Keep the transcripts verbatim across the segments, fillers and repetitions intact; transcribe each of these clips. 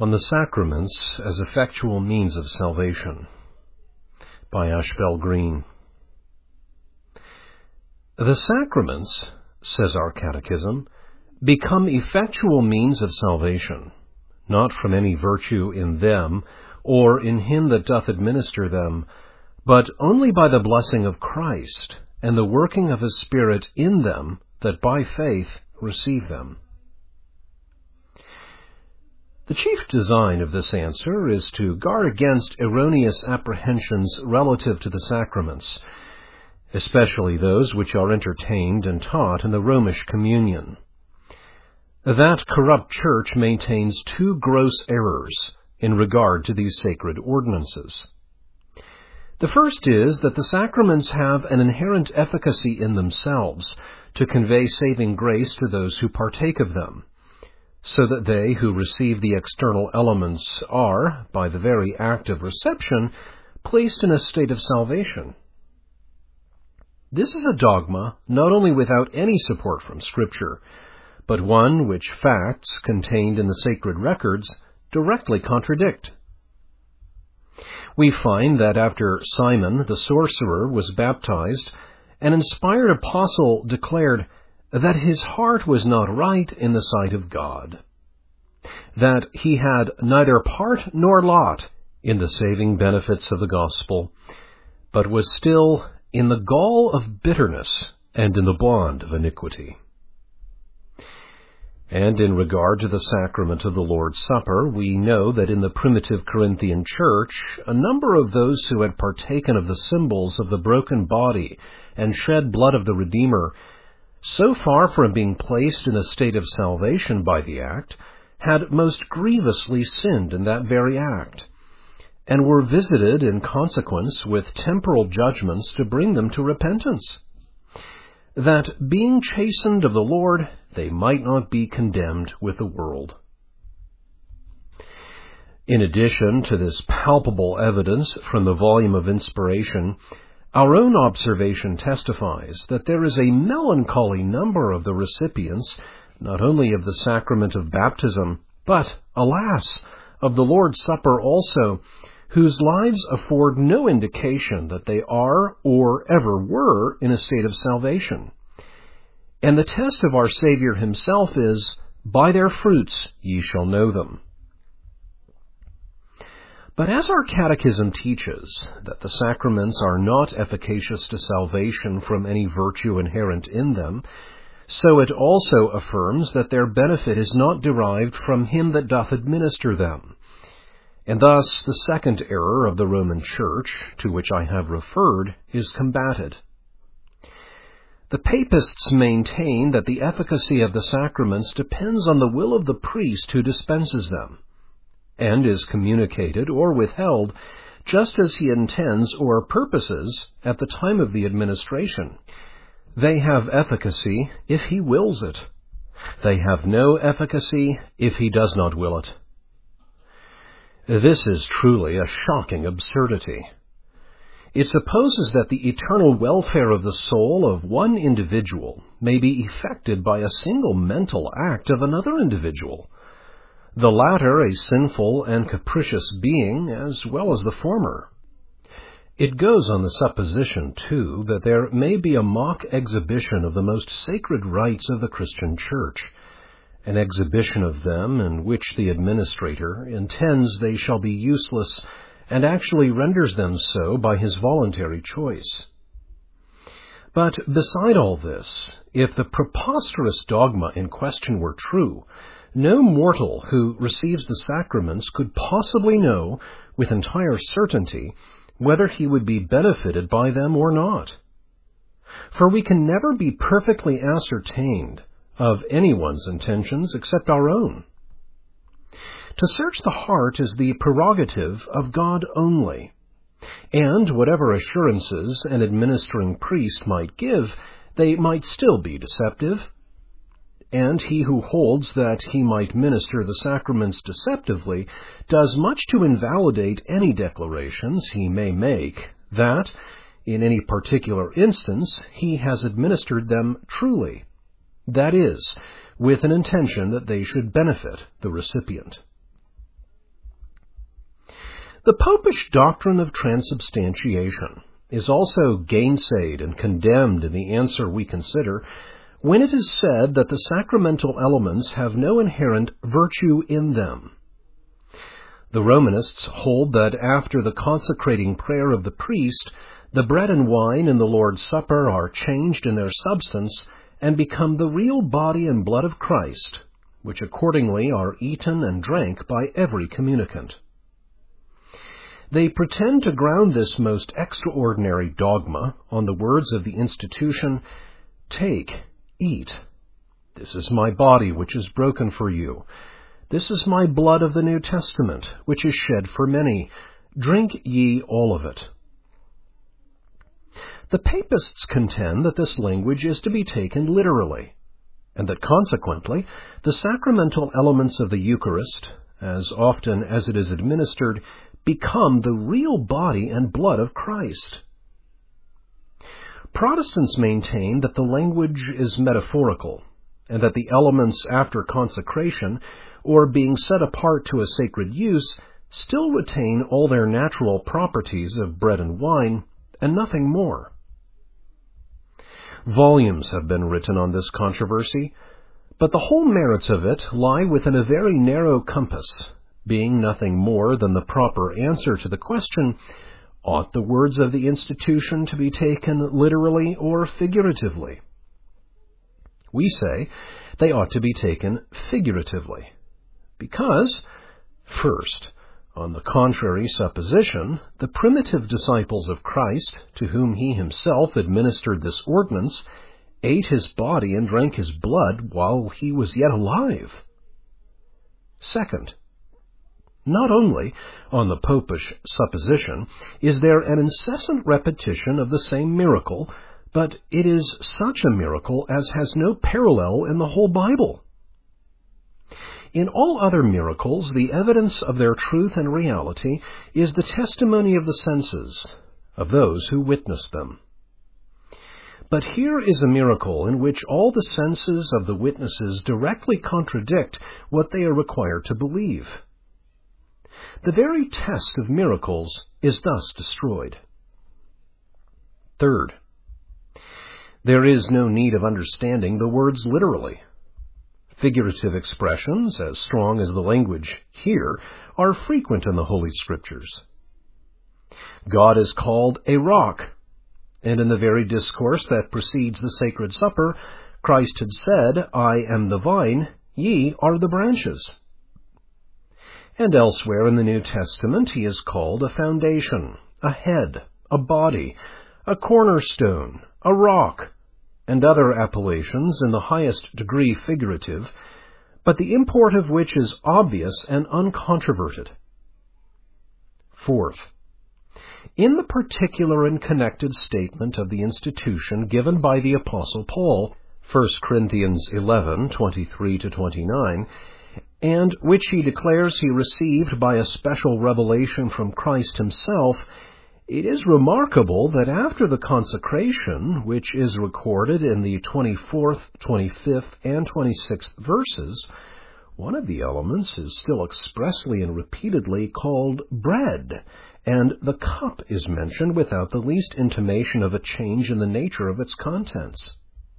On the Sacraments as Effectual Means of Salvation, by Ashbel Green. The sacraments, says our Catechism, become effectual means of salvation, not from any virtue in them, or in him that doth administer them, but only by the blessing of Christ, and the working of his Spirit in them that by faith receive them. The chief design of this answer is to guard against erroneous apprehensions relative to the sacraments, especially those which are entertained and taught in the Romish communion. That corrupt church maintains two gross errors in regard to these sacred ordinances. The first is that the sacraments have an inherent efficacy in themselves to convey saving grace to those who partake of them, so that they who receive the external elements are, by the very act of reception, placed in a state of salvation. This is a dogma not only without any support from Scripture, but one which facts contained in the sacred records directly contradict. We find that after Simon the sorcerer was baptized, an inspired apostle declared that his heart was not right in the sight of God, that he had neither part nor lot in the saving benefits of the gospel, but was still in the gall of bitterness and in the bond of iniquity. And in regard to the sacrament of the Lord's Supper, we know that in the primitive Corinthian church, a number of those who had partaken of the symbols of the broken body and shed blood of the Redeemer, so far from being placed in a state of salvation by the act, had most grievously sinned in that very act, and were visited in consequence with temporal judgments to bring them to repentance, that, being chastened of the Lord, they might not be condemned with the world. In addition to this palpable evidence from the volume of inspiration, our own observation testifies that there is a melancholy number of the recipients, not only of the sacrament of baptism, but, alas, of the Lord's Supper also, whose lives afford no indication that they are or ever were in a state of salvation. And the test of our Savior himself is, "By their fruits ye shall know them." But as our Catechism teaches that the sacraments are not efficacious to salvation from any virtue inherent in them, so it also affirms that their benefit is not derived from him that doth administer them. And thus the second error of the Roman Church, to which I have referred, is combated. The Papists maintain that the efficacy of the sacraments depends on the will of the priest who dispenses them, and is communicated or withheld just as he intends or purposes at the time of the administration. They have efficacy if he wills it. They have no efficacy if he does not will it. This is truly a shocking absurdity. It supposes that the eternal welfare of the soul of one individual may be effected by a single mental act of another individual, the latter a sinful and capricious being as well as the former. It goes on the supposition, too, that there may be a mock exhibition of the most sacred rites of the Christian Church, an exhibition of them in which the administrator intends they shall be useless and actually renders them so by his voluntary choice. But beside all this, if the preposterous dogma in question were true, no mortal who receives the sacraments could possibly know with entire certainty whether he would be benefited by them or not. For we can never be perfectly ascertained of anyone's intentions except our own. To search the heart is the prerogative of God only, and whatever assurances an administering priest might give, they might still be deceptive. And he who holds that he might minister the sacraments deceptively does much to invalidate any declarations he may make that, in any particular instance, he has administered them truly, that is, with an intention that they should benefit the recipient. The Popish doctrine of transubstantiation is also gainsayed and condemned in the answer we consider when it is said that the sacramental elements have no inherent virtue in them. The Romanists hold that after the consecrating prayer of the priest, the bread and wine in the Lord's Supper are changed in their substance and become the real body and blood of Christ, which accordingly are eaten and drank by every communicant. They pretend to ground this most extraordinary dogma on the words of the institution, "Take, eat. This is my body, which is broken for you. This is my blood of the New Testament, which is shed for many. Drink ye all of it." The Papists contend that this language is to be taken literally, and that consequently the sacramental elements of the Eucharist, as often as it is administered, become the real body and blood of Christ. Protestants maintain that the language is metaphorical, and that the elements after consecration, or being set apart to a sacred use, still retain all their natural properties of bread and wine, and nothing more. Volumes have been written on this controversy, but the whole merits of it lie within a very narrow compass, being nothing more than the proper answer to the question, ought the words of the institution to be taken literally or figuratively? We say they ought to be taken figuratively, because, first, on the contrary supposition, the primitive disciples of Christ, to whom he himself administered this ordinance, ate his body and drank his blood while he was yet alive. Second, not only, on the Popish supposition, is there an incessant repetition of the same miracle, but it is such a miracle as has no parallel in the whole Bible. In all other miracles, the evidence of their truth and reality is the testimony of the senses, of those who witnessed them. But here is a miracle in which all the senses of the witnesses directly contradict what they are required to believe. The very test of miracles is thus destroyed. Third, there is no need of understanding the words literally. Figurative expressions, as strong as the language here, are frequent in the Holy Scriptures. God is called a rock, and in the very discourse that precedes the Sacred Supper, Christ had said, "I am the vine, ye are the branches." And elsewhere in the New Testament he is called a foundation, a head, a body, a cornerstone, a rock, and other appellations in the highest degree figurative, but the import of which is obvious and uncontroverted. Fourth, in the particular and connected statement of the institution given by the Apostle Paul, First Corinthians eleven, twenty-three to twenty-nine, and which he declares he received by a special revelation from Christ himself, it is remarkable that after the consecration, which is recorded in the twenty-fourth, twenty-fifth, and twenty-sixth verses, one of the elements is still expressly and repeatedly called bread, and the cup is mentioned without the least intimation of a change in the nature of its contents.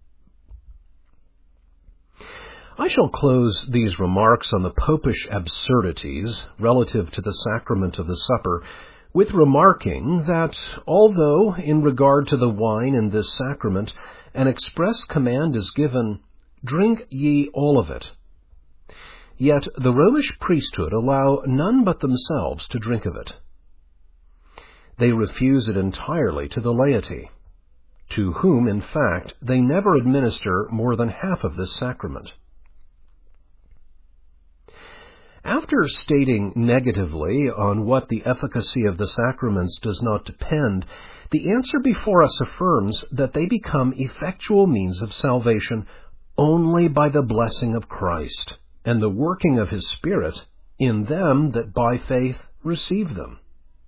I shall close these remarks on the Popish absurdities relative to the sacrament of the supper with remarking that, although in regard to the wine in this sacrament an express command is given, "Drink ye all of it," yet the Romish priesthood allow none but themselves to drink of it. They refuse it entirely to the laity, to whom, in fact, they never administer more than half of this sacrament. After stating negatively on what the efficacy of the sacraments does not depend, the answer before us affirms that they become effectual means of salvation only by the blessing of Christ and the working of His Spirit in them that by faith receive them.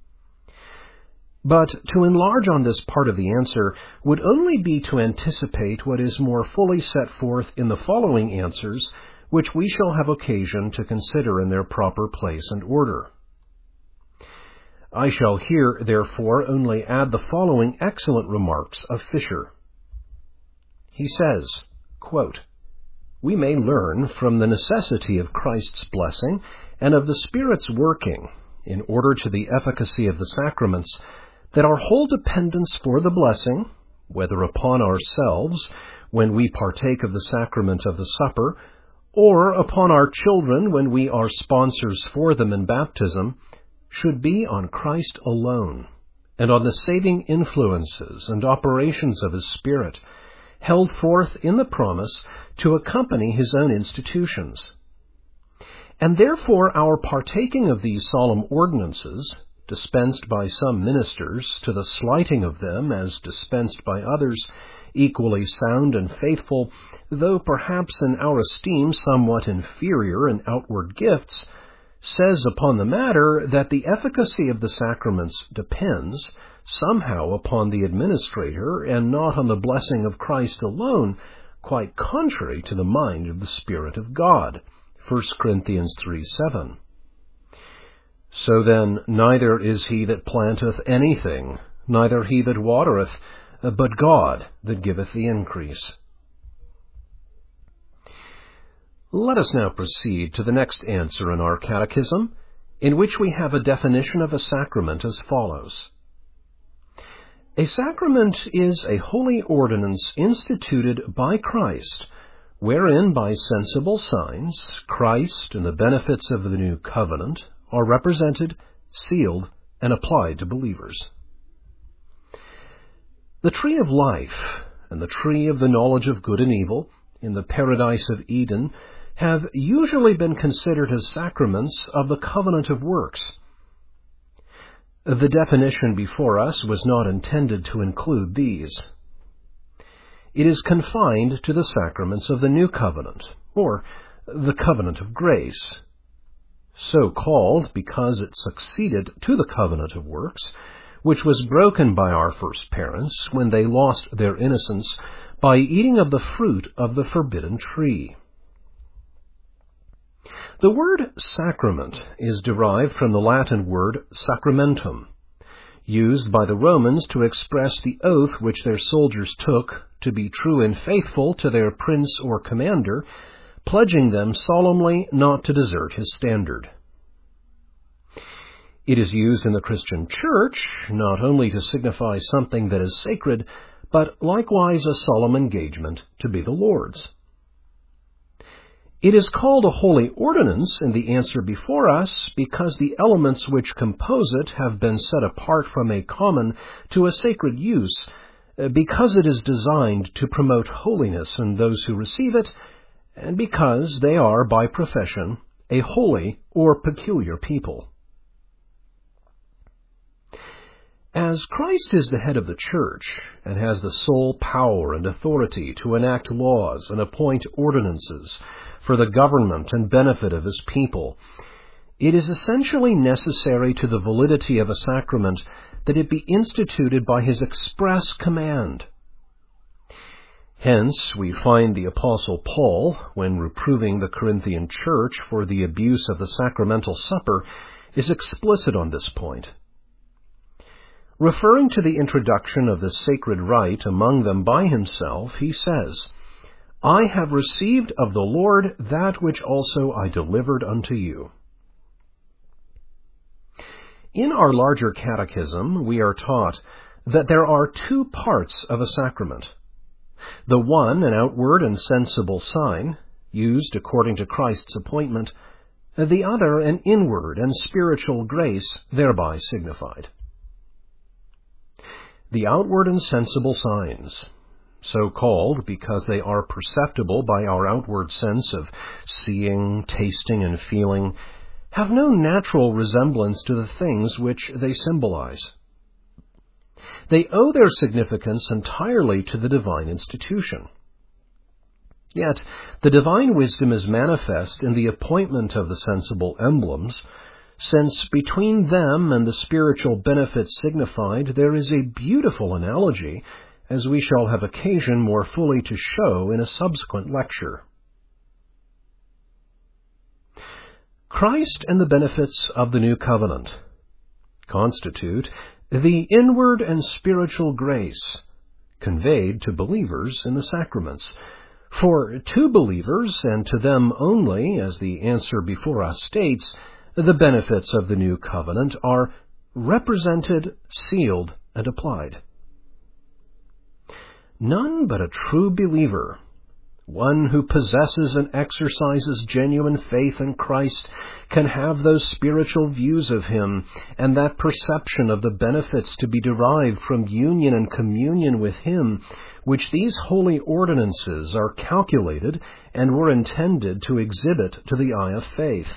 But to enlarge on this part of the answer would only be to anticipate what is more fully set forth in the following answers, which we shall have occasion to consider in their proper place and order. I shall here, therefore, only add the following excellent remarks of Fisher. He says, quote, "We may learn from the necessity of Christ's blessing and of the Spirit's working, in order to the efficacy of the sacraments, that our whole dependence for the blessing, whether upon ourselves when we partake of the sacrament of the supper, or upon our children when we are sponsors for them in baptism, should be on Christ alone, and on the saving influences and operations of His Spirit, held forth in the promise to accompany His own institutions. And therefore our partaking of these solemn ordinances, dispensed by some ministers, to the slighting of them as dispensed by others, equally sound and faithful, though perhaps in our esteem somewhat inferior in outward gifts, says upon the matter that the efficacy of the sacraments depends somehow upon the administrator and not on the blessing of Christ alone, quite contrary to the mind of the Spirit of God. First Corinthians three seven. So then, neither is he that planteth anything, neither he that watereth, but God that giveth the increase." Let us now proceed to the next answer in our catechism, in which we have a definition of a sacrament as follows. A sacrament is a holy ordinance instituted by Christ, wherein by sensible signs Christ and the benefits of the new covenant are represented, sealed, and applied to believers. The tree of life and the tree of the knowledge of good and evil in the paradise of Eden have usually been considered as sacraments of the covenant of works. The definition before us was not intended to include these. It is confined to the sacraments of the new covenant, or the covenant of grace, so called because it succeeded to the covenant of works, which was broken by our first parents when they lost their innocence by eating of the fruit of the forbidden tree. The word sacrament is derived from the Latin word sacramentum, used by the Romans to express the oath which their soldiers took to be true and faithful to their prince or commander, pledging them solemnly not to desert his standard. It is used in the Christian Church not only to signify something that is sacred, but likewise a solemn engagement to be the Lord's. It is called a holy ordinance in the answer before us because the elements which compose it have been set apart from a common to a sacred use, because it is designed to promote holiness in those who receive it, and because they are, by profession, a holy or peculiar people. As Christ is the head of the Church, and has the sole power and authority to enact laws and appoint ordinances for the government and benefit of His people, it is essentially necessary to the validity of a sacrament that it be instituted by His express command. Hence, we find the Apostle Paul, when reproving the Corinthian church for the abuse of the sacramental supper, is explicit on this point. Referring to the introduction of the sacred rite among them by himself, he says, "I have received of the Lord that which also I delivered unto you." In our larger catechism, we are taught that there are two parts of a sacrament. The one, an outward and sensible sign, used according to Christ's appointment, the other, an inward and spiritual grace, thereby signified. The outward and sensible signs, so called because they are perceptible by our outward sense of seeing, tasting, and feeling, have no natural resemblance to the things which they symbolize. They owe their significance entirely to the divine institution. Yet, the divine wisdom is manifest in the appointment of the sensible emblems, since between them and the spiritual benefits signified there is a beautiful analogy, as we shall have occasion more fully to show in a subsequent lecture. Christ and the benefits of the new covenant. constitute the inward and spiritual grace conveyed to believers in the sacraments. For to believers, and to them only, as the answer before us states, the benefits of the new covenant are represented, sealed, and applied. None but a true believer, one who possesses and exercises genuine faith in Christ, can have those spiritual views of Him and that perception of the benefits to be derived from union and communion with Him, which these holy ordinances are calculated and were intended to exhibit to the eye of faith.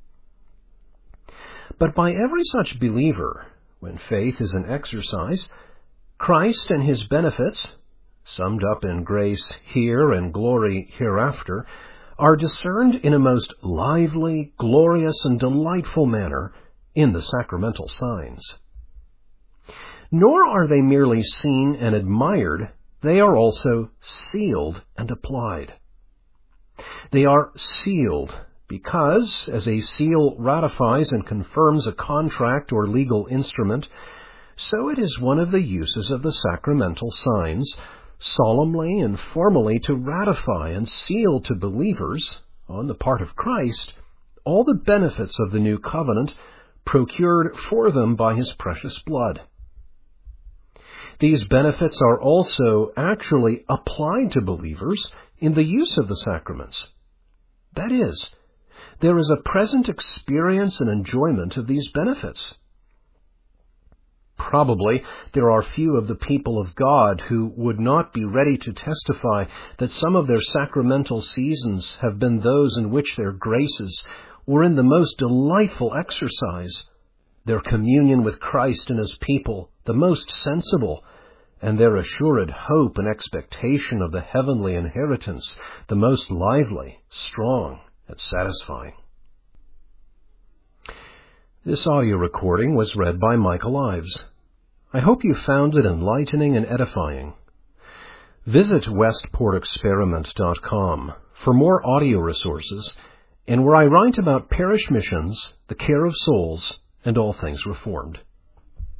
But by every such believer, when faith is in exercise, Christ and His benefits, summed up in grace here and glory hereafter, are discerned in a most lively, glorious, and delightful manner in the sacramental signs. Nor are they merely seen and admired, they are also sealed and applied. They are sealed because, as a seal ratifies and confirms a contract or legal instrument, so it is one of the uses of the sacramental signs, solemnly and formally to ratify and seal to believers, on the part of Christ, all the benefits of the new covenant procured for them by His precious blood. These benefits are also actually applied to believers in the use of the sacraments. That is, there is a present experience and enjoyment of these benefits. Probably there are few of the people of God who would not be ready to testify that some of their sacramental seasons have been those in which their graces were in the most delightful exercise, their communion with Christ and His people the most sensible, and their assured hope and expectation of the heavenly inheritance the most lively, strong, and satisfying. This audio recording was read by Michael Ives. I hope you found it enlightening and edifying. Visit westport experiment dot com for more audio resources and where I write about parish missions, the care of souls, and all things Reformed.